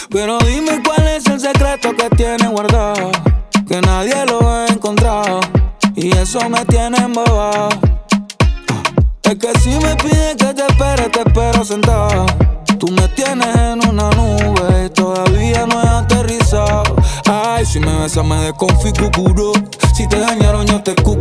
Pero dime cuál es el secreto que tienes guardado, que nadie lo ha encontrado, y eso me tiene embobado. Es que si me pides que te espero sentado. Tú me tienes en una nube y todavía no he aterrizado. Ay, si me besas me desconfiguro. Si te dañaron yo te escupo.